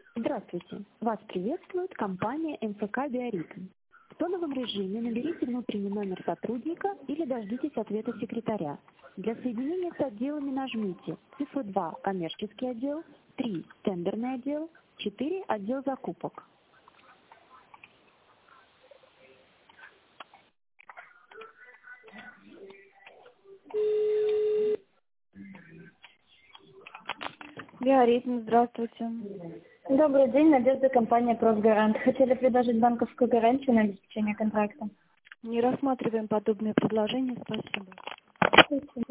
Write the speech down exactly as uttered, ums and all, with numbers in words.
Здравствуйте. Вас приветствует компания эм эф ка «Биоритм». В тоновом режиме наберите внутренний номер сотрудника или дождитесь ответа секретаря. Для соединения с отделами нажмите цифру два «Коммерческий отдел», три «Тендерный отдел», четыре «Отдел закупок». Биоритм, здравствуйте. Добрый день, Надежда, компания «Профгарант». Хотели предложить банковскую гарантию на обеспечение контракта. Не рассматриваем подобные предложения, спасибо.